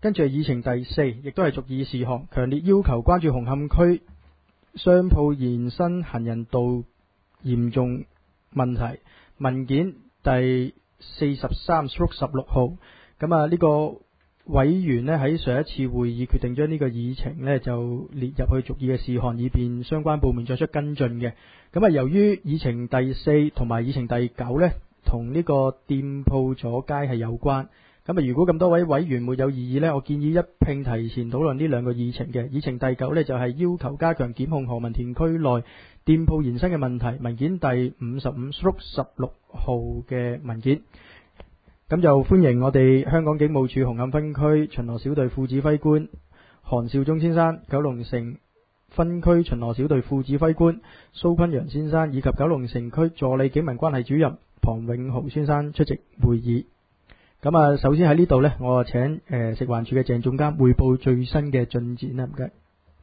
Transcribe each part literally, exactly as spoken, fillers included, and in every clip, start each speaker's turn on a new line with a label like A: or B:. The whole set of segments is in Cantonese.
A: 跟住係議程第四，亦都係續議事項，強烈要求關注紅磡區商鋪延伸行人道嚴重問題文件第四十三/十六號。咁啊，呢個委員呢喺上一次會議決定將呢個議程呢就列入去續議嘅事項，以便相關部門作出跟進嘅。咁啊，由於議程第四同埋議程第九呢同呢個店鋪阻街係有關。咁啊，如果咁多位委員沒有異議呢，我建議一併提前討論呢兩個議程嘅。議程第九呢，就係要求加強檢控何文田區內店鋪延伸嘅問題文件第五十五/十六號嘅文件。咁就歡迎我哋香港警務處紅磡分區巡邏小隊副指揮官韓少忠先生、九龍城分區巡邏小隊副指揮官蘇坤陽先生以及九龍城區助理警民關係主任龐永豪先生出席會議。咁啊，首先喺呢度呢，我請誒、呃、食環署嘅鄭總監匯報最新嘅進展啦，唔該。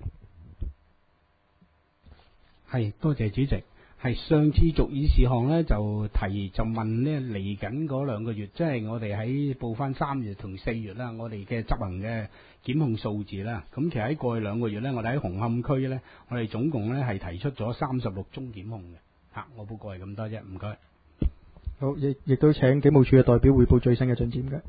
B: 係，多謝主席。係上次續議事項呢，就提就問呢嚟緊嗰兩個月，即係我哋喺報翻三月同四月啦，我哋嘅執行嘅檢控數字啦。咁其實喺過去兩個月呢，我哋喺紅磡區呢，我哋總共呢係提出咗三十六宗檢控嘅。嚇，我報告係咁多啫，唔該。
A: 好，亦亦都請警務處嘅代表匯報最新嘅進展嘅。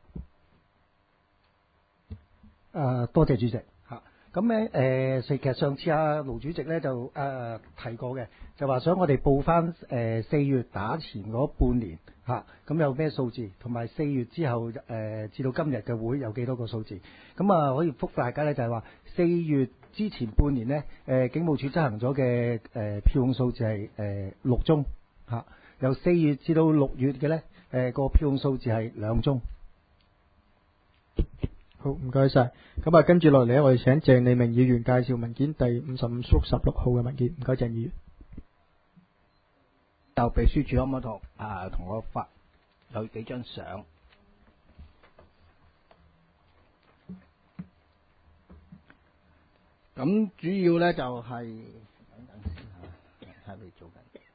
C: 誒、呃，多謝主席嚇。咁咧誒，其實上次阿盧主席咧就誒、呃、提過嘅，就話想我哋報翻誒四月打前嗰半年嚇，咁、啊、有咩數字，同埋四月之後誒、呃、至到今日嘅會有幾多個數字。咁啊可以覆大家咧，就係話四月之前半年呢，誒、呃、警務處執行咗嘅誒票控數字係誒、呃、六宗嚇。啊由四月至到六月嘅呢，誒、呃、個票控數字係兩宗。
A: 好，唔該晒。咁啊，跟住落嚟咧，我哋請鄭利明議員介紹文件第五十五/十六號嘅文件。唔該，鄭議員。
D: 就秘書處可唔可以同啊同我發有幾張相？咁主要咧就係、是、等等先嚇，睇你做緊。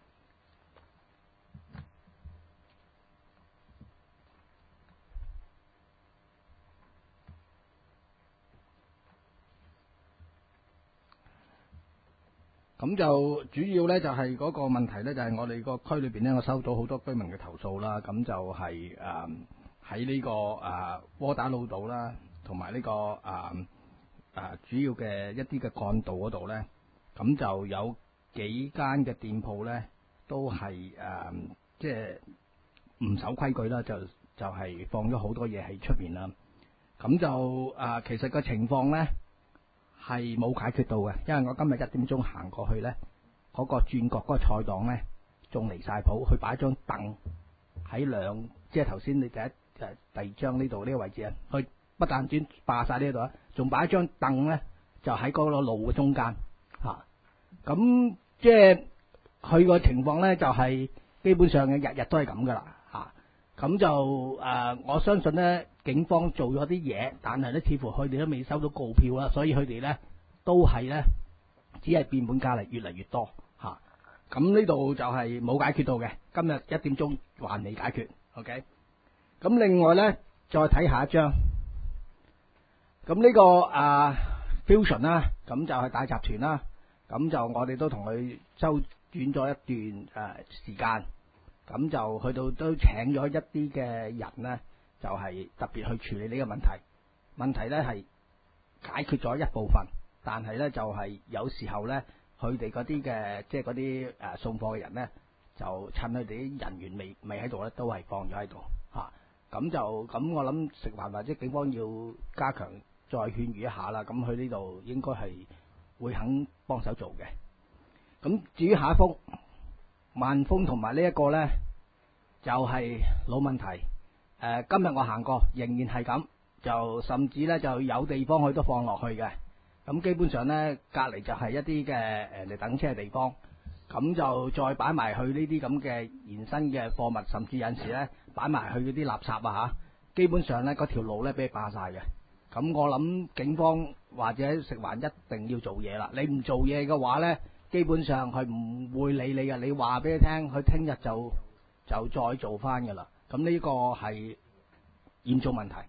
D: 咁就主要咧就係嗰個問題咧，就係我哋個區裏邊咧，我收到好多居民嘅投訴啦。咁就係誒喺呢個誒窩打老道啦，同埋呢個誒誒主要嘅一啲嘅幹道嗰度咧，咁就有幾間嘅店鋪咧，都係誒即係唔守規矩啦，就就係放咗好多嘢喺出面啦。咁就誒其實個情況咧，係冇解決到嘅，因為我今日一點鐘行過去呢，嗰、那個轉角嗰個菜檔呢，仲離晒譜，佢擺張凳喺兩，即係頭先你第一誒第二張呢度呢個位置啊，佢不但轉霸晒呢度啊，仲擺張凳呢，就喺嗰個路嘅中間嚇。咁、啊、即係佢個情況呢，就係、是、基本上嘅日日都係咁噶啦嚇。咁、啊、就誒、呃，我相信呢。警方做咗啲嘢，但係咧似乎佢哋都未收到告票啦，所以佢哋咧都係咧只係變本加厲，越嚟越多嚇。咁呢度就係冇解決到嘅，今日一點鐘還未解決。OK。咁另外咧，再睇下一張。咁呢、這個啊 Fusion 啦，咁就係大集團啦，咁就我哋都同佢周轉咗一段誒、呃、時間，咁就去到都請咗一啲嘅人咧。就係特別去處理呢個問題，問題咧係解決咗一部分，但係咧就係、是、有時候咧，佢哋嗰啲嘅即係嗰啲誒送貨嘅人咧，就趁佢哋啲人員未未喺度咧，都係放咗喺度嚇。咁、啊、就咁，我諗食環或者警方要加強再勸喻一下啦。咁佢呢度應該係會肯幫手做嘅。咁至於下一幅萬豐同埋呢一個咧，就係、是、老問題。誒、呃，今日我行過，仍然係咁，就甚至咧就有地方佢都放落去嘅。咁基本上咧，隔離就係一啲嘅誒嚟等車嘅地方，咁就再擺埋去呢啲咁嘅延伸嘅貨物，甚至有陣時咧擺埋去嗰啲垃圾啊嚇。基本上咧嗰條路咧俾佢霸晒嘅。咁我諗警方或者食環一定要做嘢啦。你唔做嘢嘅話咧，基本上佢唔會理你嘅。你話俾佢聽，佢聽日就就再做翻㗎啦。咁呢個係嚴重問題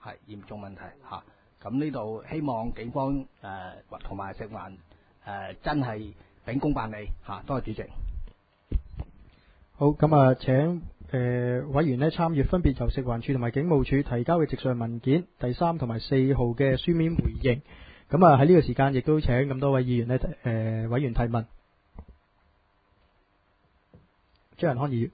D: 係嚴重問題嚇。咁呢度希望警方誒同埋食環誒、呃、真係秉公辦理嚇、啊。多謝主席。
A: 好，咁啊請誒、呃、委員呢參與分別由食環署同埋警務處提交嘅直上文件第三同埋四號嘅書面回應。咁啊喺呢個時間亦都請咁多位議員呢誒、呃、委員提問。張仁康議員。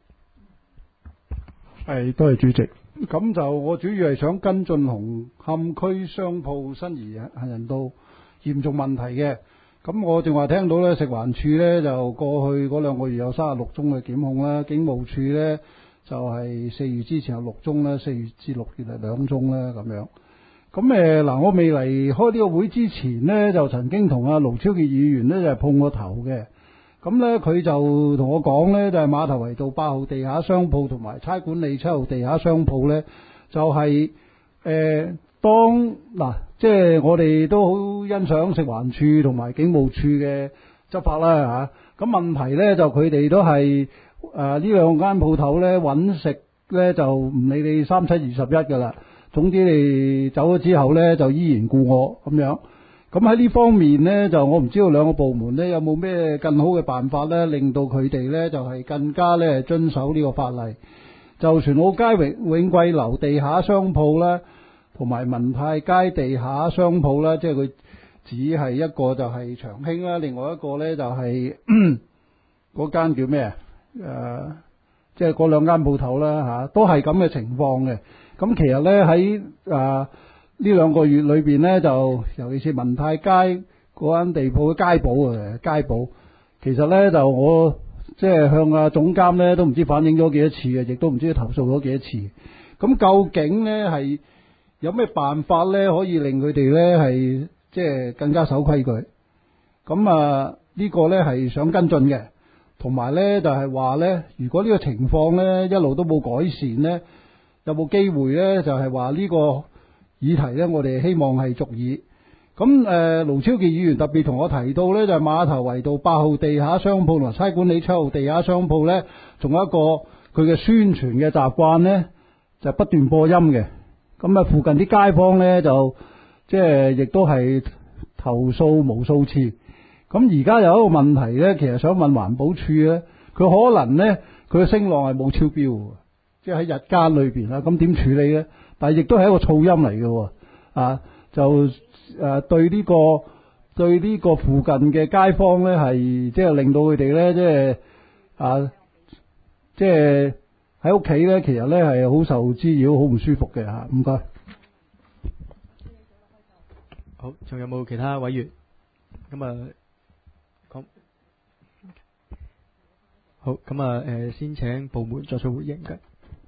E: 係，多謝主席。咁就我主要係想跟進紅磡區商鋪新移行人道嚴重問題嘅。咁我正話聽到咧，食環署咧就過去嗰兩個月有三十六宗嘅檢控啦，警務處咧就係四月之前有六宗啦，四月至六月係兩宗啦咁樣。咁誒嗱，我未嚟開呢個會之前呢，就曾經同阿盧超傑議員咧就係碰過頭嘅。咁咧佢就同我講咧，就係碼頭圍道八號地下商鋪同埋差館里七號地下商鋪咧，就係、是、誒、呃、當嗱，即、就、係、是、我哋都好欣賞食環署同埋警務處嘅執法啦嚇。咁、啊、問題咧就佢哋都係誒呢兩間鋪頭咧揾食咧就唔理你三七二十一㗎啦。總之你走咗之後咧就依然故我咁樣。咁喺呢方面呢，就我唔知道兩個部門呢有冇咩更好嘅辦法呢，令到佢哋呢就係更加呢遵守呢個法例。就船澳街永永貴樓地下商鋪啦，同埋文泰街地下商鋪啦，即係佢只係一個就係長興啦，另外一個呢就係嗰間叫咩啊？誒，即係嗰兩間鋪頭啦嚇，都係咁嘅情況嘅。咁其實呢喺誒呢兩個月裏邊呢，就尤其是文泰街嗰間地鋪嘅街保啊，街保，其實呢，就我即係向阿總監呢都唔知反映咗幾多次嘅，亦都唔知投訴咗幾多次。咁究竟呢係有咩辦法呢，可以令佢哋呢係即係更加守規矩？咁啊呢個呢係想跟進嘅，同埋呢就係話呢，如果呢個情況呢一路都冇改善呢，有冇機會呢？就係話呢個議題呢，我哋希望係續議。咁誒，盧超傑議員特別同我提到呢，就係碼頭圍道八號地下商鋪同埋差館里七號地下商鋪呢，仲有一個佢嘅宣傳嘅習慣呢，就不斷播音嘅。咁啊，附近啲街坊呢，就即係亦都係投訴無數次。咁而家有一個問題呢，其實想問環保署呢，佢可能呢，佢嘅聲浪係冇超標，即係喺日間裏邊啦。咁點處理呢？但係亦都係一個噪音嚟嘅，啊，就誒、呃、對呢、這個對呢個附近嘅街坊咧，係即係令到佢哋咧，即係啊，即係喺屋企咧，其實咧係好受滋擾，好唔舒服嘅嚇。唔該。
A: 好，仲有冇其他委員？咁啊，講好，咁啊，誒，先請部門作出回應嘅。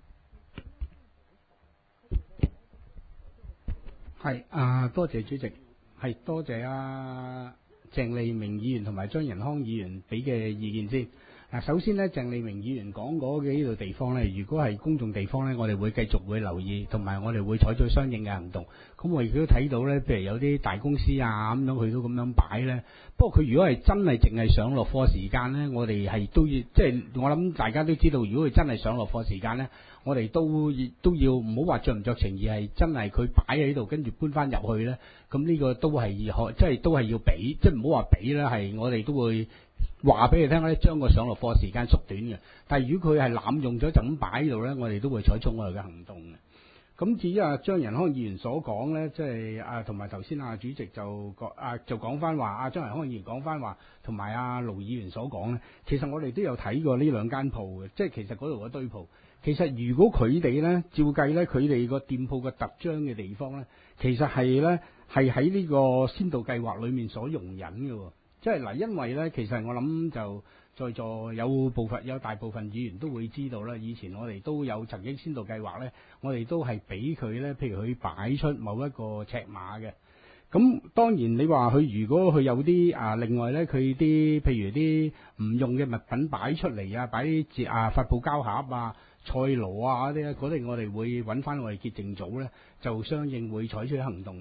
B: 係啊，多謝主席，係多謝啊鄭利明議員同埋張仁康議員俾嘅意見先。嗱，首先呢，鄭利明議員講嗰嘅呢度地方呢，如果係公眾地方呢，我哋會繼續會留意，同埋我哋會採取相應嘅行動。咁我亦都睇到呢，譬如有啲大公司啊咁樣，佢都咁樣擺呢。不過佢如果係真係淨係上落課時間呢，我哋係都要，即係我諗大家都知道，如果佢真係上落課時間呢，我哋都都要唔好話酌唔酌情，而係真係佢擺喺度，跟住搬翻入去呢。咁呢個都係可，即係都係要俾，即係唔好話俾啦，係我哋都會話俾你聽咧，將個上落課時間縮短嘅。但係如果佢係濫用咗就咁擺喺度呢，我哋都會採取我哋嘅行動嘅。咁至於啊張仁康議員所講呢，即係啊同埋頭先啊主席就講啊就講翻話，啊張仁康議員講翻話，同埋啊盧議員所講呢，其實我哋都有睇過呢兩間鋪嘅，即係其實嗰度嗰堆鋪，其實如果佢哋呢，照計呢，佢哋個店鋪嘅特張嘅地方呢，其實係呢，係喺呢個先導計劃裡面所容忍嘅。即係嗱，因為咧，其實我諗就在座有部分有大部分議員都會知道啦。以前我哋都有曾經先導計劃咧，我哋都係俾佢咧，譬如佢擺出某一個尺碼嘅。咁當然你話佢如果佢有啲啊，另外咧佢啲譬如啲唔用嘅物品擺出嚟啊，擺啲節啊發泡膠盒啊、菜爐啊嗰啲咧，嗰啲我哋會揾翻我哋潔淨組咧，就相應會採取行動嘅。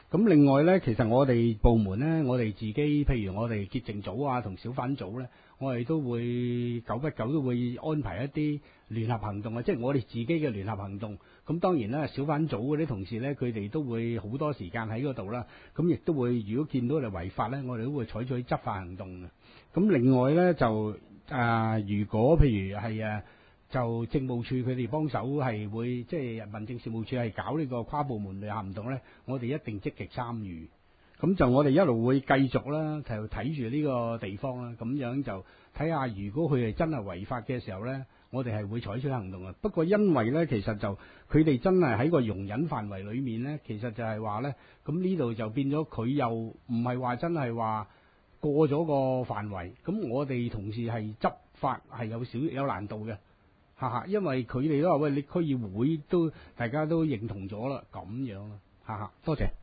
B: 咁另外呢，其實我哋部門呢，我哋自己譬如我哋潔淨組啊同小販組呢，我哋都會久不久都會安排一啲聯合行動啊，即係我哋自己嘅聯合行動。咁當然啦，小販組嗰啲同事呢，佢哋都會好多時間喺嗰度啦。咁亦都會如果見到你違法呢，我哋都會採取執法行動嘅。咁另外呢，就啊、呃，如果譬如係啊。就政務處佢哋幫手係會即係民政事務處係搞呢個跨部門聯合行動呢，我哋一定積極參與。咁就我哋一路會繼續啦，就睇住呢個地方啦，咁樣就睇下如果佢哋真係違法嘅時候呢，我哋係會採取行動嘅。不過因為呢，其實就佢哋真係喺個容忍範圍裡面呢，其實就係話呢，咁呢度就變咗佢又唔係話真係話過咗個範圍，咁我哋同事係執法係有少有難度嘅。哈哈，因為佢哋都話喂，你區議會都大家都認同咗啦，咁樣啦，哈哈，多謝。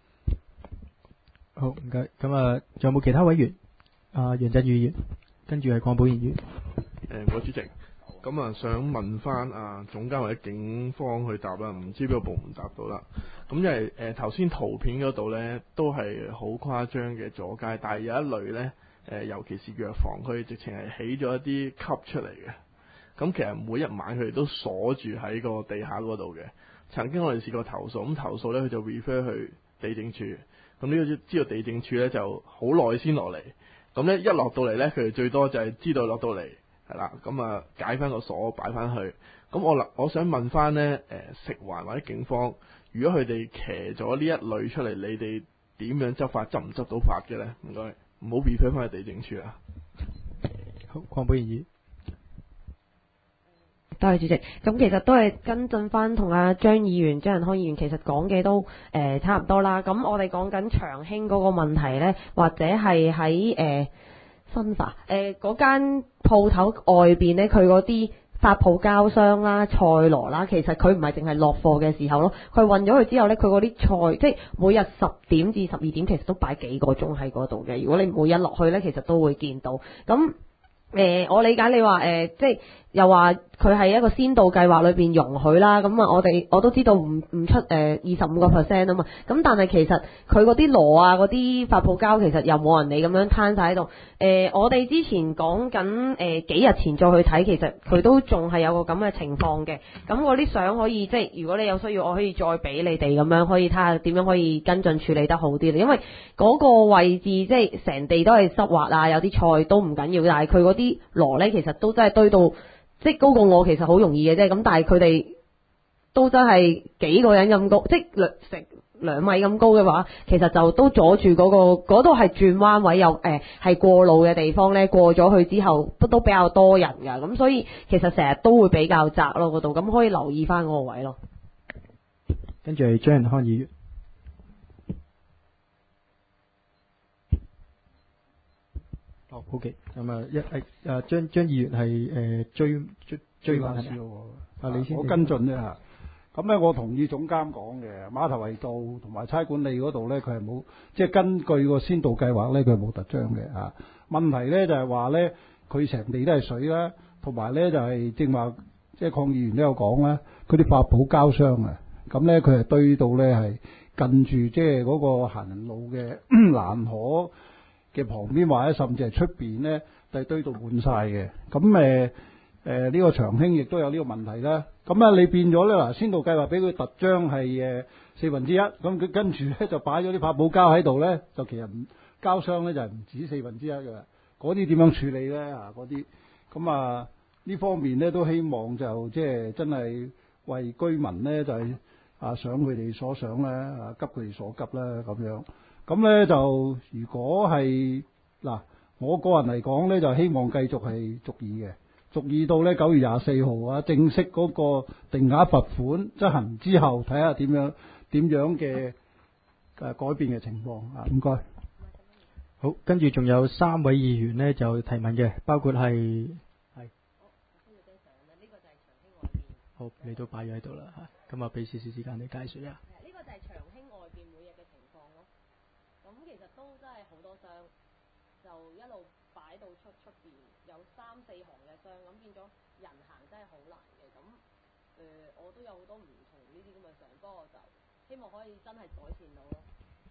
A: 好，唔該。咁啊，仲有冇其他委員？啊，楊振宇議員，跟住係鄺寶賢議員。
F: 誒，我主席，咁啊想問翻啊總監或者警方去答啦，唔知邊個部門答到啦。咁因為誒頭先圖片嗰度咧都係好誇張嘅阻街，但係有一類咧誒、呃，尤其是藥房，佢直情係起咗一啲級出嚟嘅。咁其實每一晚佢哋都鎖住喺個地下嗰度嘅。曾經我哋試過投訴，咁投訴咧佢就 refer 去地政處。咁呢個知道地政處咧就好耐先落嚟。咁咧一落到嚟咧，佢哋最多就係知道落到嚟係啦。咁啊解翻個鎖擺翻去。咁我我想問翻咧誒食環或者警方，如果佢哋騎咗呢一類出嚟，你哋點樣執法？執唔執到法嘅咧？唔該，唔好 refer 翻去地政處啊。
A: 好，鄺寶賢議員。
G: 多謝主席，咁其實都係跟進翻同阿張議員、張仁康議員其實講嘅都誒、呃、差唔多啦。咁我哋講緊長興嗰個問題呢，或者係喺誒新華誒嗰間鋪頭外邊呢，佢嗰啲發泡膠箱啦、菜羅啦，其實佢唔係淨係落貨嘅時候咯，佢運咗去之後呢，佢嗰啲菜即係每日十點至十二點，其實都擺幾個鐘喺嗰度嘅。如果你每日落去呢，其實都會見到。咁誒、呃，我理解你話誒、呃，即係又話佢係一個先導計劃裏邊容許啦。咁啊，我哋我都知道唔唔出誒二十五個 percent 啊嘛。咁但係其實佢嗰啲螺啊、嗰啲發泡膠，其實又冇人理咁樣攤晒喺度。誒、呃，我哋之前講緊誒幾日前再去睇，其實佢都仲係有個咁嘅情況嘅。咁嗰啲相可以即係如果你有需要，我可以再俾你哋咁樣，可以睇下點樣可以跟進處理得好啲。因為嗰個位置即係成地都係濕滑啊，有啲菜都唔緊要，但係佢嗰啲啲螺咧，其實都真係堆到即係高過我，其實好容易嘅啫。咁但係佢哋都真係幾個人咁高，即係兩成兩米咁高嘅話，其實就都阻住嗰、嗰個嗰度係轉彎位，又誒係過路嘅地方咧。過咗去之後，都都比較多人㗎，咁所以其實成日都會比較窄咯嗰度。咁可以留意翻嗰個位咯。
A: 跟住係張仁康議員。哦 ，OK，咁啊一係誒張張議員係誒追追追問係咪啊？你先
E: 我跟進啫嚇。咁咧，我同意總監講嘅馬頭圍道同埋差管理嗰度咧，佢係冇即係根據個先導計劃咧，佢係冇特章嘅嚇。問題咧就係話咧，佢成地都係水啦，同埋咧就係正話即係鄺議員都有講啦，佢啲發泡膠箱啊，咁咧佢係堆到咧係近住即係嗰個行人路嘅欄河嘅旁邊，或者甚至係出邊咧，就係堆到滿晒嘅。咁誒誒呢個長興亦都有呢個問題啦。咁啊，你變咗咧嗱，先導計劃俾佢特章係誒四分之一，咁佢跟住咧就擺咗啲發泡膠喺度咧，就其實唔膠箱咧就係唔止四分之一嘅。嗰啲點樣處理咧啊？嗰啲咁啊呢方面咧都希望就即係真係為居民咧就係、是、啊想佢哋所想咧啊急佢哋所急啦咁樣。咁咧就如果係嗱，我個人嚟講咧就希望繼續係續議嘅。續議到咧九月廿四號啊，正式嗰個定額罰款執行之後，睇下點樣點樣嘅誒改變嘅情況啊。唔該。
A: 好，跟住仲有三位議員呢就提問嘅，包括係係。好，你都擺咗喺度啦嚇，咁啊俾少少時間你介紹一下。
G: 呢個就係長興外邊每日嘅情況咯。咁其實都真係好多箱，就一路擺到出出邊，有三四行嘅箱，咁變咗人行真係好難嘅。咁誒、呃，我都有好多唔同呢啲咁嘅箱，不過就希望可以真係改善到咯。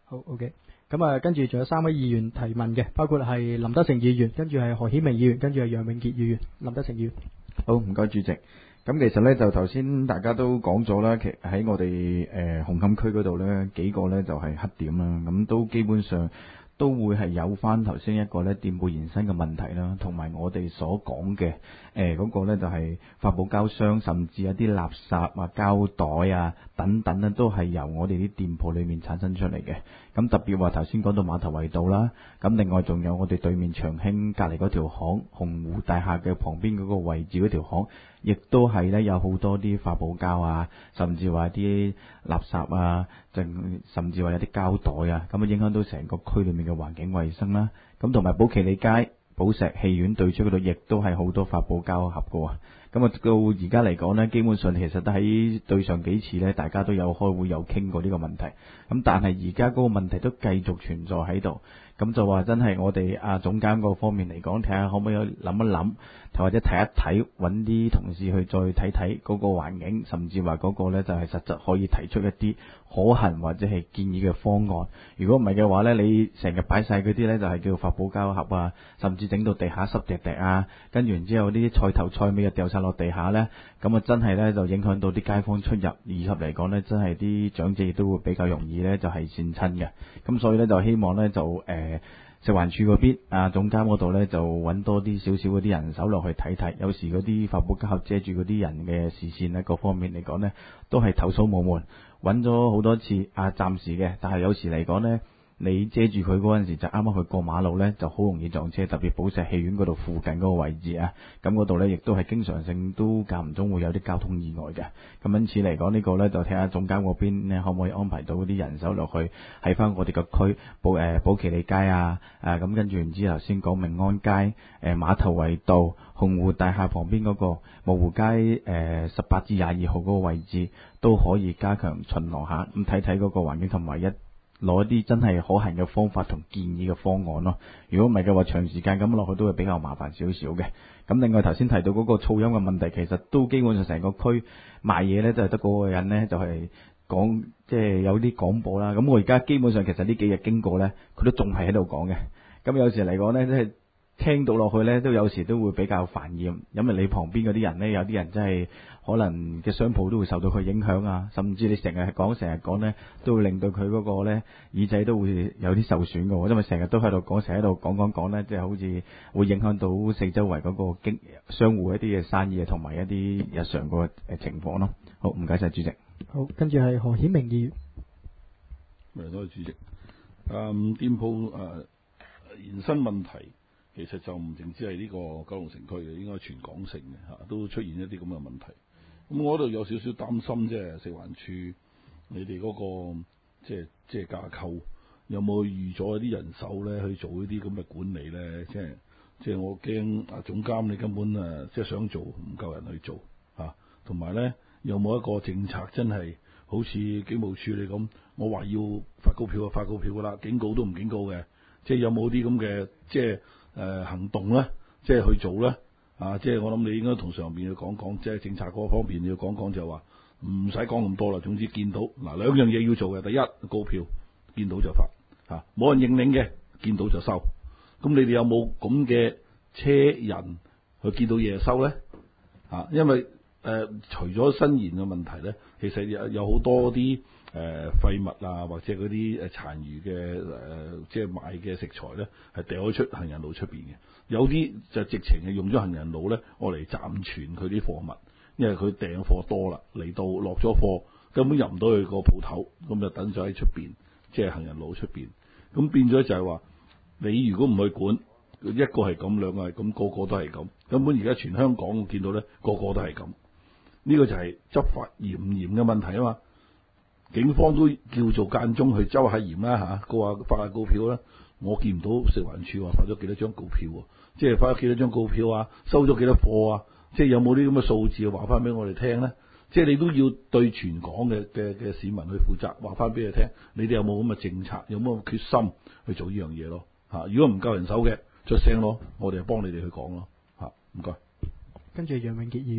A: 好 OK。咁啊，跟住仲有三位議員提問嘅，包括係林德成議員，跟住係何顯明議員，跟住係楊永傑議員。林德成議員。
H: 好，唔該主席。咁其實咧就頭先大家都講咗啦，其喺我哋誒、呃、紅磡區嗰度咧幾個咧就係、是、黑點啦，咁都基本上都會係有翻頭先一個咧店鋪延伸嘅問題啦，同埋我哋所講嘅誒嗰個咧就係、是、發泡膠箱，甚至一啲垃圾啊、膠袋啊等等咧，都係由我哋啲店鋪裏面產生出嚟嘅。咁特別話頭先講到馬頭圍道啦，咁另外仲有我哋對面長興隔離嗰條巷，鴻湖大廈嘅旁邊嗰個位置嗰條巷，亦都係咧有好多啲發泡膠啊，甚至話啲垃圾啊，甚至話有啲膠袋啊，咁啊影響到成個區裏面嘅環境衛生啦。咁同埋寶其利街、寶石戲院對出嗰度，亦都係好多發泡膠盒嘅喎。咁啊到而家嚟講呢，基本上其實都喺對上幾次呢，大家都有開會有傾過呢個問題。咁但係而家嗰個問題都繼續存在喺度。咁就話真係我哋啊總監嗰方面嚟講，睇下可唔可以諗一諗，或者睇一睇，揾啲同事去再睇睇嗰個環境，甚至話嗰個呢就係實質可以提出一啲可行或者係建議嘅方案。如果唔係嘅話呢，你成日擺晒嗰啲呢，就係叫發泡膠盒啊，甚至整到地下濕滴滴啊，跟住然之後呢啲菜頭菜尾又掉晒落地下呢，咁啊真係呢，就影響到啲街坊出入，以及嚟講呢，真係啲長者亦都會比較容易呢，就係跣親嘅。咁所以呢，就希望呢，就誒。呃食環署嗰邊啊，總監嗰度呢，就揾多啲少少嗰啲人手落去睇睇，有時嗰啲發泡膠盒遮住嗰啲人嘅視線呢，各方面嚟講呢，都係投訴無門，揾咗好多次啊，暫時嘅，但係有時嚟講呢，你遮住佢嗰陣時就啱啱去過馬路呢，就好容易撞車，特別寶石戲院嗰度附近嗰個位置啊，咁嗰度呢，亦都係經常性都間唔中會有啲交通意外嘅。咁因此嚟講呢個呢，就睇下總監嗰邊呢，可唔可以安排到嗰啲人手落去喺翻我哋個區寶誒寶其利街啊，誒咁跟住然之後先講明安街、誒馬頭圍道、鴻湖大廈旁邊嗰個蕪湖街誒十八至廿二號嗰個位置都可以加強巡邏下，咁睇睇嗰個環境同埋一。攞一啲真係可行嘅方法同建議嘅方案咯。如果唔係嘅話，長時間咁落去都會比較麻煩少少嘅。咁另外頭先提到嗰個噪音嘅問題，其實都基本上成個區賣嘢呢，就係得嗰個人呢，就係講即係有啲廣播啦。咁我而家基本上其實呢幾日經過呢，佢都仲係喺度講嘅。咁有時嚟講呢，即係聽到落去呢，都有時都會比較煩厭，因為你旁邊嗰啲人呢，有啲人真係可能嘅商鋪都會受到佢影響啊，甚至你成日講成日講呢，都會令到佢嗰個呢耳仔都會有啲受損嘅，因為成日都喺度講，成日喺度講講講呢，即係好似會影響到四周圍嗰個經商戶一啲嘅生意啊，同埋一啲日常個誒情況咯。好，唔該晒主席。
A: 好，跟住係何顯明議員。
I: 誒，多謝主席。嗯，店鋪誒延伸問題。其實就唔淨止係呢個九龍城區嘅，應該全港性嘅嚇，都出現一啲咁嘅問題。咁我度有少少擔心，即係食環署你哋嗰個即係即係架構有冇預咗一啲人手咧去做呢啲咁嘅管理咧？即係即係我驚啊總監你根本誒即係想做唔夠人去做嚇，同埋咧有冇一個政策真係好似警務處你咁，我話要發告票就發告票㗎啦，警告都唔警告嘅，即係有冇啲咁嘅即係。誒、呃、行動咧，即係去做咧，啊！即係我諗你應該同上邊去講講，即係政策嗰方面你要講講就話唔使講咁多啦。總之見到嗱、啊、兩樣嘢要做嘅，第一告票見到就發嚇，冇、啊、人認領嘅見到就收。咁你哋有冇咁嘅車人去見到嘢收咧？啊，因為誒、呃、除咗新延嘅問題咧，其實有有好多啲。誒、呃、廢物啊，或者嗰啲誒殘餘嘅誒、呃，即係買嘅食材咧，係掉咗出行人路出邊嘅。有啲就直情係用咗行人路咧，我嚟暫存佢啲貨物，因為佢訂貨多啦，嚟到落咗貨，根本入唔到去個鋪頭，咁就等咗喺出邊，即係行人路出邊。咁變咗就係話，你如果唔去管，一個係咁，兩個係咁，個個都係咁。根本而家全香港我見到咧，個個都係咁。呢、這個就係執法嚴唔嚴嘅問題啊嘛。警方都叫做間中去周下嚴啦嚇，告下發下告票啦。我見唔到食環署話發咗幾多張告票喎，即係發咗幾多張告票啊，收咗幾多貨啊，即係有冇啲咁嘅數字話翻俾我哋聽咧？即係你都要對全港嘅嘅嘅市民去負責，話翻俾佢聽，你哋有冇咁嘅政策，有冇決心去做呢樣嘢咯？嚇，如果唔夠人手嘅，出聲咯，我哋就幫你哋去講咯。嚇，唔該。
A: 跟住楊永傑議員。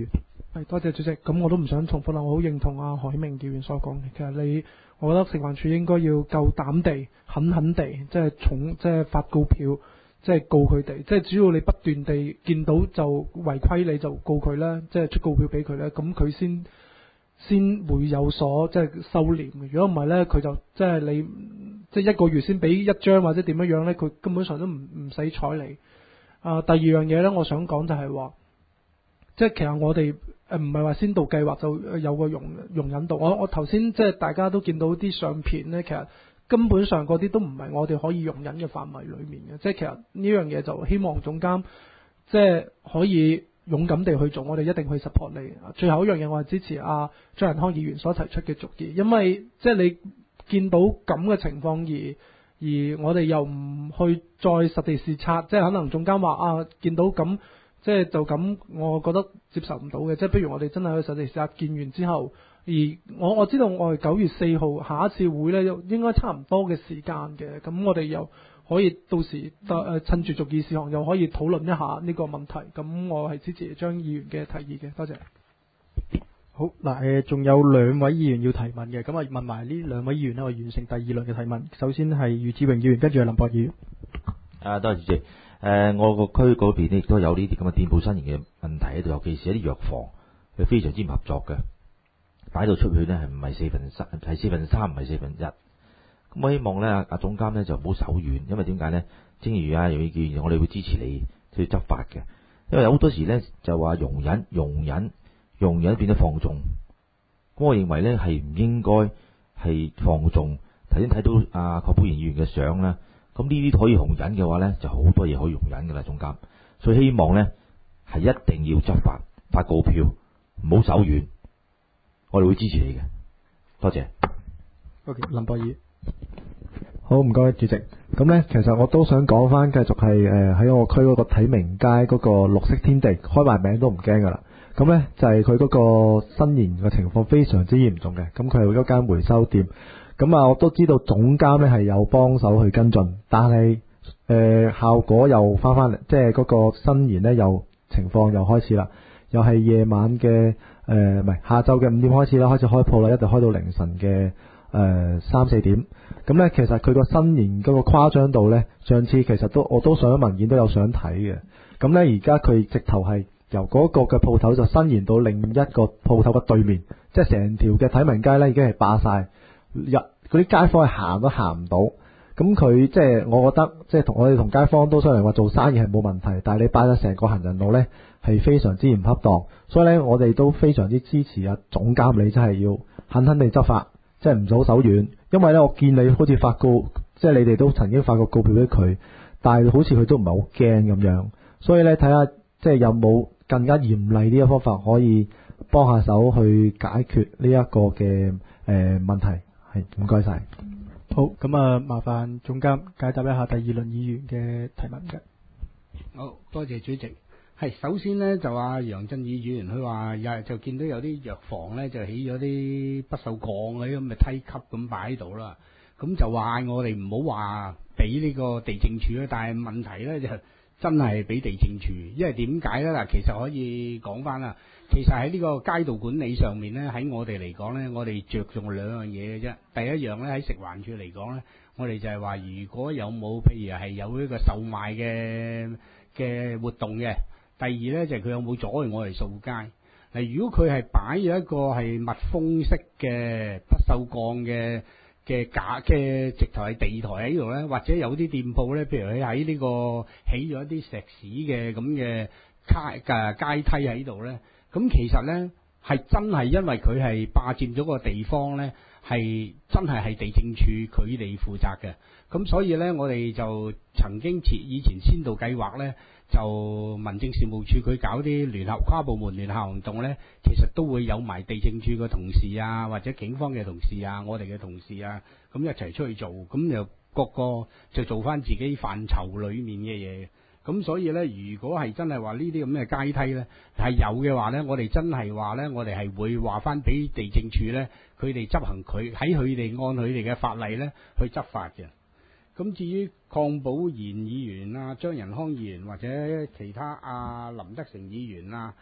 J: 係多謝主席。咁我都唔想重複啦，我好認同阿海明議員所講嘅。其實你，我覺得食環署應該要夠膽地、狠狠地，即係重，即係發告票，即係告佢哋。即係只要你不斷地見到就違規，你就告佢啦，即係出告票俾佢咧，咁佢先先會有所即係收斂嘅。如果唔係咧，佢就即係你即係一個月先俾一張或者點樣樣咧，佢根本上都唔唔使睬你。啊，第二樣嘢咧，我想講就係話，即係其實我哋誒唔係話先導計劃就有個容容忍度。我我頭先即係大家都見到啲相片咧，其實根本上嗰啲都唔係我哋可以容忍嘅範圍裡面嘅。即係其實呢樣嘢就希望總監即係可以勇敢地去做，我哋一定去 support 你。最後一樣嘢，我係支持阿張仁康議員所提出嘅續議，因為即係你見到咁嘅情況而。而我哋又唔去再實地視察，即係可能總監話啊，見到咁，即係就咁，我覺得接受唔到嘅。即係不如我哋真係去實地視察，見完之後，而我我知道我哋九月四號下一次會呢，應該差唔多嘅時間嘅。咁我哋又可以到時誒趁住續議事項，又可以討論一下呢個問題。咁我係支持張議員嘅提議嘅，多謝。
A: 好嗱，誒仲有兩位議員要提問嘅，咁啊問埋呢兩位議員咧，我完成第二輪嘅提問。首先係余志榮議員，跟住係林博議員。
K: 啊，多謝主席。誒、呃，我個區嗰邊咧亦都有呢啲咁嘅店鋪新型嘅問題喺度，尤其是一啲藥房，佢非常之唔合作嘅，擺到出去呢係唔係四分三，係四分三唔係四分一。咁我希望呢，阿總監呢就唔好手軟，因為點解呢？正如阿楊議員，我哋會支持你去執法嘅，因為有好多時呢就話容忍、容忍。容忍變得放縱，咁我認為呢係唔應該係放縱。頭先睇到阿郝寶賢議員嘅相啦，咁呢啲可以容忍嘅話呢，就好多嘢可以容忍噶啦，總監。所以希望呢係一定要執法，發告票，唔好手軟。我哋會支持你嘅，多謝。
A: O.K. 林博議，
L: 好唔該主席。咁呢，其實我都想講翻，繼續係誒喺我區嗰個體明街嗰個綠色天地，開埋名都唔驚噶啦。咁呢，就係佢嗰個新年嘅情況非常之嚴重嘅，咁佢係一間回收店，咁啊我都知道總監呢係有幫手去跟進，但係誒、呃、效果又翻翻嚟，即係嗰個新年呢又情況又開始啦，又係夜晚嘅誒唔係下晝嘅五點開始啦，開始開鋪啦，一直開到凌晨嘅誒三四點，咁呢，其實佢個新年嗰個誇張度呢，上次其實都我都上咗文件都有想睇嘅，咁呢，而家佢直頭係。由嗰個嘅鋪頭就伸延到另一個鋪頭嘅對面，即係成條嘅體明街呢已經係霸晒，入嗰啲街坊係行都行唔到。咁佢即係我覺得，即係同我哋同街坊都商量話做生意係冇問題，但係你霸咗成個行人路呢係非常之唔恰當。所以呢，我哋都非常之支持啊總監，你真係要狠狠地執法，即係唔好手軟。因為呢，我見你好似發告，即係你哋都曾經發過告票俾佢，但係好似佢都唔係好驚咁樣。所以呢，睇下即係有冇更加嚴厲呢一方法可以幫下手去解決呢一個嘅誒、呃、問題，係唔該晒。
A: 好，咁啊，麻煩總監解答一下第二輪議員嘅提問嘅。
B: 好多謝主席。係首先呢，就話楊振宇議員佢話又就見到有啲藥房呢，就起咗啲不鏽鋼嗰啲咁嘅梯級咁擺喺度啦，咁就話我哋唔好話俾呢個地政處，但係問題呢就。真係俾地政處，因為點解呢？嗱，其實可以講翻啦。其實喺呢個街道管理上面呢，喺我哋嚟講呢，我哋着重兩樣嘢嘅啫。第一樣呢，喺食環署嚟講呢，我哋就係話，如果有冇譬如係有呢個售賣嘅嘅活動嘅。第二呢，就係、是、佢有冇阻礙我哋掃街。嗱，如果佢係擺咗一個係密封式嘅不鏽鋼嘅。嘅假嘅直頭係地台喺度咧，或者有啲店鋪咧，譬如佢喺呢個起咗一啲石屎嘅咁嘅階嘅階梯喺度咧，咁其實咧係真係因為佢係霸佔咗個地方咧，係真係係地政處佢哋負責嘅，咁所以咧我哋就曾經設以前先導計劃咧。就民政事務處佢搞啲聯合跨部門聯合行動呢，其實都會有埋地政處嘅同事啊，或者警方嘅同事啊，我哋嘅同事啊，咁一齊出去做，咁就各個就做翻自己範疇裏面嘅嘢。咁所以呢，如果係真係話呢啲咁嘅階梯呢，係有嘅話呢，我哋真係話呢，我哋係會話翻俾地政處呢，佢哋執行佢喺佢哋按佢哋嘅法例呢去執法嘅。咁至於鄺寶賢議員啊、張仁康議員或者其他啊林德成議員啊，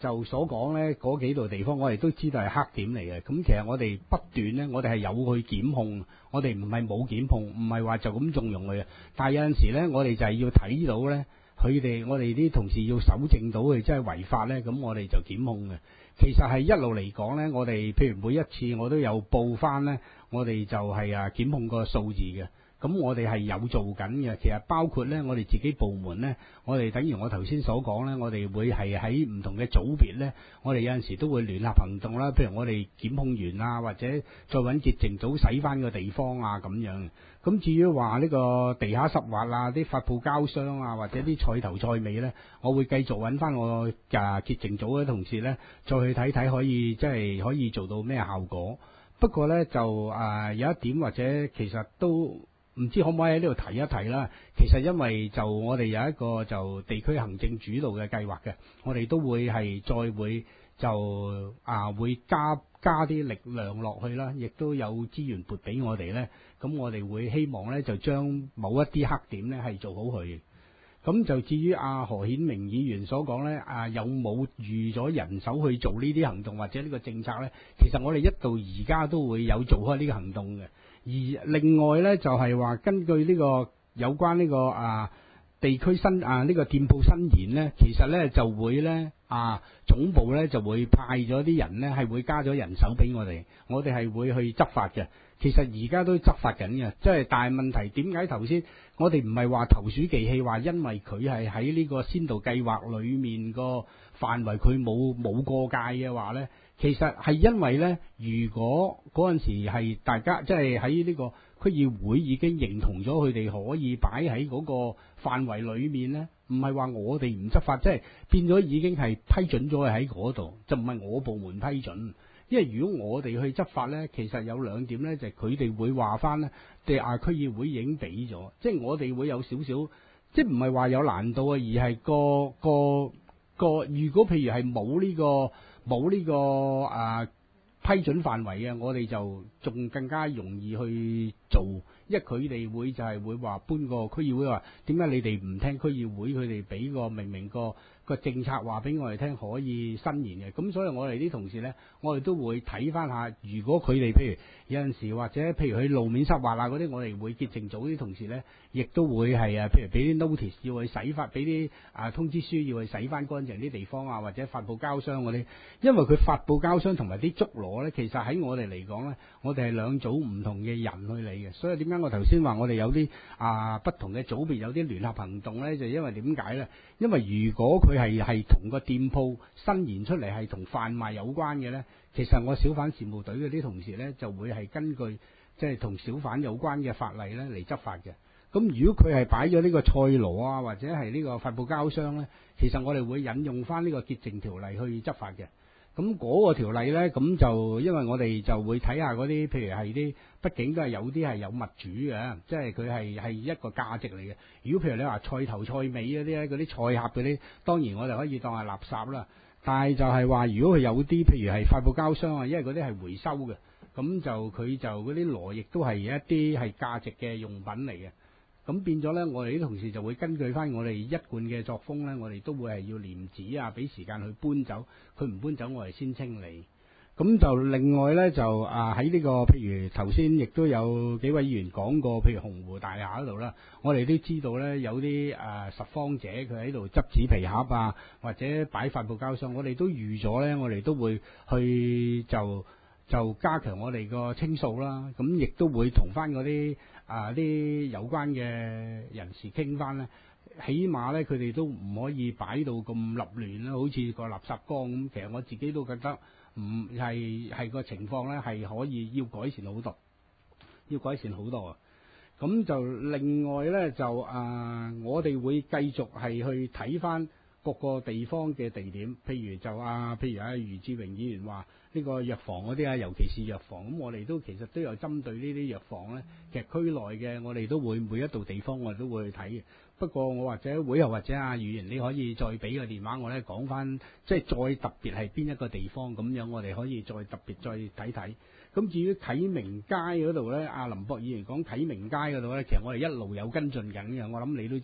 B: 就所講呢嗰幾度地方，我哋都知道係黑點嚟嘅。咁其實我哋不斷呢，我哋係有去檢控，我哋唔係冇檢控，唔係話就咁縱容佢嘅。但係有陣時呢，我哋就係要睇到呢，佢哋我哋啲同事要搜證到佢真係違法呢，咁我哋就檢控嘅。其實係一路嚟講呢，我哋譬如每一次我都有報翻呢，我哋就係啊檢控個數字嘅。咁我哋係有做緊嘅，其實包括呢，我哋自己部門呢，我哋等於我頭先所講呢，我哋會係喺唔同嘅組別呢，我哋有陣時都會聯合行動啦。譬如我哋檢控員啊，或者再揾潔淨組洗翻個地方啊咁樣。咁至於話呢個地下濕滑啊、啲發泡膠箱啊，或者啲菜頭菜尾呢，我會繼續揾翻我啊潔淨組嘅同事呢，再去睇睇可以即係可以做到咩效果。不過呢，就啊、呃、有一點或者其實都唔知可唔可以喺呢度提一提啦。其實因為就我哋有一個就地區行政主導嘅計劃嘅，我哋都會係再會就啊會加加啲力量落去啦，亦都有資源撥俾我哋呢。咁我哋會希望呢，就將某一啲黑點呢係做好佢。咁就至於阿何顯明議員所講呢，啊有冇預咗人手去做呢啲行動或者呢個政策呢？其實我哋一到而家都會有做開呢個行動嘅。而另外呢，就係話根據呢個有關呢個啊地區新啊呢個店鋪新言呢，其實呢就會呢啊總部呢就會派咗啲人呢係會加咗人手俾我哋，我哋係會去執法嘅。其實而家都執法緊嘅，即係但係問題點解頭先我哋唔係話投鼠忌器，話因為佢係喺呢個先導計劃裡面個範圍佢冇冇過界嘅話呢？其實係因為呢，如果嗰陣時係大家即係喺呢個區議會已經認同咗佢哋可以擺喺嗰個範圍裡面呢，唔係話我哋唔執法，即係變咗已經係批准咗喺嗰度，就唔係我部門批准。因為如果我哋去執法呢，其實有兩點呢，就係佢哋會話翻呢，地亞區議會已經俾咗，即係我哋會有少少，即係唔係話有難度啊，而係個個個，如果譬如係冇呢個。冇呢、這個啊批准範圍嘅，我哋就仲更加容易去做，因為佢哋會就係會話搬個區議會話，點解你哋唔聽區議會？佢哋俾個明明個個政策話俾我哋聽可以伸延嘅，咁所以我哋啲同事呢，我哋都會睇翻下，如果佢哋譬如有陣時或者譬如佢路面濕滑啊嗰啲，我哋會潔淨組啲同事呢，亦都會係啊，譬如俾啲 notice 要去洗翻，俾啲啊通知書要去洗翻乾淨啲地方啊，或者發泡膠箱嗰啲，因為佢發泡膠箱同埋啲竹籮呢，其實喺我哋嚟講呢，我哋係兩組唔同嘅人去理嘅，所以點解我頭先話我哋有啲啊不同嘅組別有啲聯合行動呢？就因為點解呢？因為如果佢係係同個店鋪伸延出嚟係同販賣有關嘅呢，其實我小販事務隊嗰啲同事呢，就會係根據即係同小販有關嘅法例呢嚟執法嘅。咁如果佢係擺咗呢個菜籮啊，或者係呢個發泡膠箱呢，其實我哋會引用翻呢個潔淨條例去執法嘅。咁嗰個條例呢，咁就因為我哋就會睇下嗰啲，譬如係啲，畢竟都係有啲係有物主嘅，即係佢係係一個價值嚟嘅。如果譬如你話菜頭菜尾嗰啲咧，嗰啲菜盒嗰啲，當然我哋可以當係垃圾啦。但係就係話，如果佢有啲譬如係發泡膠箱啊，因為嗰啲係回收嘅，咁就佢就嗰啲籮亦都係一啲係價值嘅用品嚟嘅。咁變咗呢，我哋啲同事就會根據翻我哋一貫嘅作風呢，我哋都會係要廉指啊，俾時間去搬走，佢唔搬走我哋先清理。咁就另外呢，就啊喺呢個譬如頭先亦都有幾位議員講過，譬如鴻湖大廈嗰度啦，我哋都知道呢，有啲啊拾荒者佢喺度執紙皮盒啊，或者擺發泡膠箱，我哋都預咗呢，我哋都會去就就加強我哋個清掃啦。咁亦都會同翻嗰啲啊啲有關嘅人士傾翻呢，起碼呢，佢哋都唔可以擺到咁立亂啦，好似個垃圾缸咁。其實我自己都覺得唔係係個情況呢，係可以要改善好多，要改善好多啊！咁就另外呢，就啊，我哋會繼續係去睇翻各個地方嘅地點，譬如就啊，譬如啊余志榮議員話呢個藥房嗰啲啊，尤其是藥房，咁我哋都其實都有針對呢啲藥房呢，其實區內嘅我哋都會每一度地方我哋都會去睇嘅。不過我或者會後或者啊，議員你可以再俾個電話我咧，講翻即係再特別係邊一個地方咁樣，我哋可以再特別再睇睇。咁至於啟明街嗰度咧，阿林博議員講啟明街嗰度咧，其實我哋一路有跟進緊嘅。我諗你都知，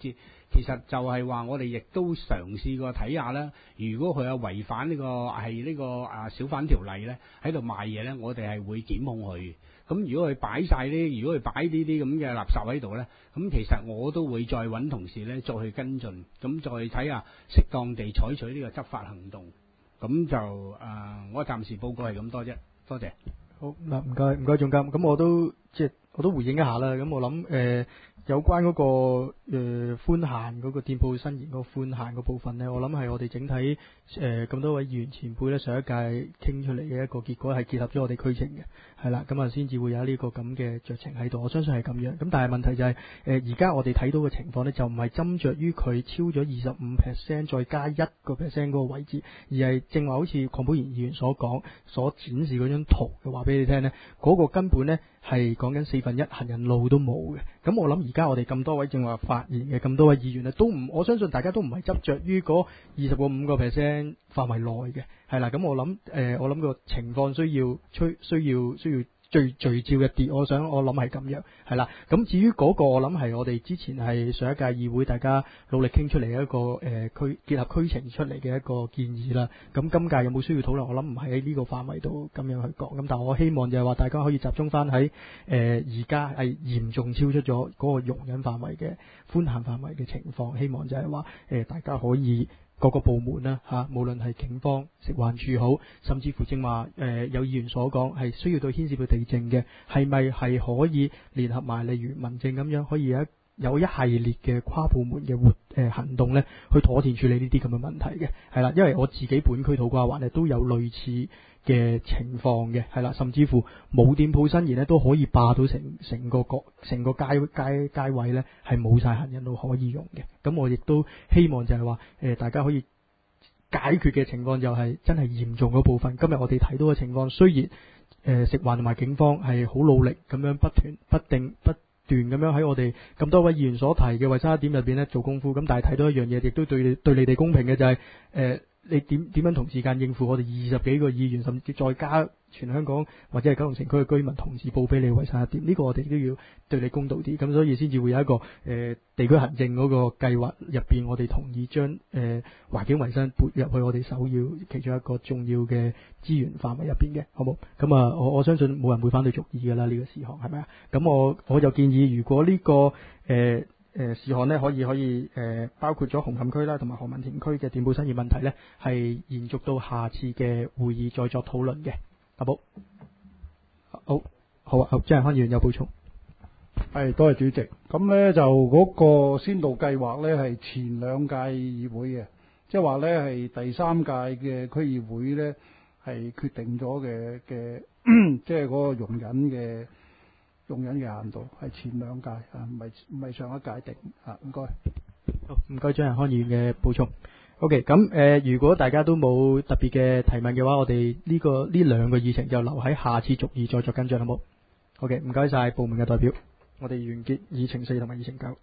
B: 其實就係話我哋亦都嘗試過睇下啦。如果佢有違反呢、呢個係呢個啊小販條例咧，喺度賣嘢咧，我哋係會檢控佢。咁如果佢擺晒啲，如果佢擺呢啲咁嘅垃圾喺度咧，咁其實我都會再揾同事咧再去跟進，咁再睇下適當地採取呢個執法行動。咁就誒、呃，我暫時報告係咁多啫，多謝。
A: 好嗱，唔該唔該總監，咁我都即係我都回應一下啦。咁我諗誒、呃、有關嗰、嗰個誒、呃、寬限嗰個店鋪伸延嗰個寬限嗰部分呢，我諗係我哋整體誒咁、呃、多位議員前輩咧上一屆傾出嚟嘅一個結果，係結合咗我哋區情嘅，係啦，咁啊先至會有呢個咁嘅酌情喺度。我相信係咁樣。咁但係問題就係誒而家我哋睇到嘅情況呢，就唔係斟酌於佢超咗二十五 percent 再加一個 percent 嗰個位置，而係正話好似鄺寶賢議員所講所展示嗰張圖嘅話俾你聽呢，嗰、嗰個根本呢係講緊四分一行人路都冇嘅。咁我諗而家我哋咁多位正話發言嘅咁多位議員呢，都唔，我相信大家都唔係執着於嗰二十個五個 percent 範圍內嘅，係啦。咁我諗誒、呃，我諗個情況需要需需要需要最聚焦一啲。我想我諗係咁樣，係啦。咁至於嗰個我諗係我哋之前係上一屆議會大家努力傾出嚟嘅一個誒區、呃、結合區情出嚟嘅一個建議啦。咁今屆有冇需要討論？我諗唔係喺呢個範圍度咁樣去講。咁但係我希望就係話大家可以集中翻喺誒而家係嚴重超出咗嗰個容忍範圍嘅寬限範圍嘅情況。希望就係話誒大家可以。各個部門啦嚇、啊，無論係警方、食環署好，甚至乎正話誒有議員所講係需要對牽涉到地政嘅，係咪係可以聯合埋，例如民政咁樣，可以有一有一系列嘅跨部門嘅活誒、呃、行動咧，去妥善處理呢啲咁嘅問題嘅，係啦，因為我自己本區土瓜灣咧都有類似嘅情況嘅，係啦，甚至乎冇店鋪伸延咧都可以霸到成成個角成個街街街位咧係冇晒行人路可以用嘅。咁我亦都希望就係話誒大家可以解決嘅情況就係真係嚴重嗰部分。今日我哋睇到嘅情況，雖然誒、呃、食環同埋警方係好努力咁樣不斷不定不斷咁樣喺我哋咁多位議員所提嘅衞生一點入邊咧做功夫，咁但係睇到一樣嘢，亦都對對你哋公平嘅就係、是、誒。呃你點點樣同時間應付我哋二十幾個議員，甚至再加全香港或者係九龍城區嘅居民同時報俾你衞生一點？呢、這個我哋都要對你公道啲，咁所以先至會有一個誒、呃、地區行政嗰個計劃入邊，我哋同意將誒、呃、環境衞生撥入去我哋首要其中一個重要嘅資源範圍入邊嘅，好冇？咁啊，我我相信冇人會反對續議㗎啦，呢、這個事項係咪啊？咁我我就建議，如果呢、這個誒。呃誒、呃、事項呢可以可以誒、呃、包括咗紅磡區啦同埋何文田區嘅店鋪生意問題呢，係延續到下次嘅會議再作討論嘅，好冇？好，好啊，張康議員有補充。
E: 係，多謝主席。咁呢就嗰個先導計劃呢係前兩屆議會嘅，即係話呢係第三屆嘅區議會呢係決定咗嘅嘅，即係嗰個容忍嘅。容忍嘅限度係前兩屆啊，唔係唔係上一屆定啊，唔該。
A: 好，唔該張仁康議員嘅補充。OK， 咁誒、呃，如果大家都冇特別嘅提問嘅話，我哋呢、呢個呢兩個議程就留喺下次續議再作跟進，好冇 ？OK， 唔該晒部門嘅代表，我哋完結議程四同埋議程九。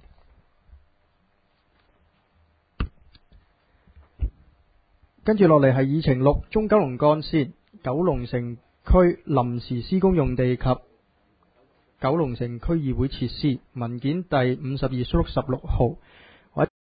A: 跟住落嚟係議程六，中九龍幹線九龍城區臨時施工用地及九龍城區議會設施文件第五十二/十六號。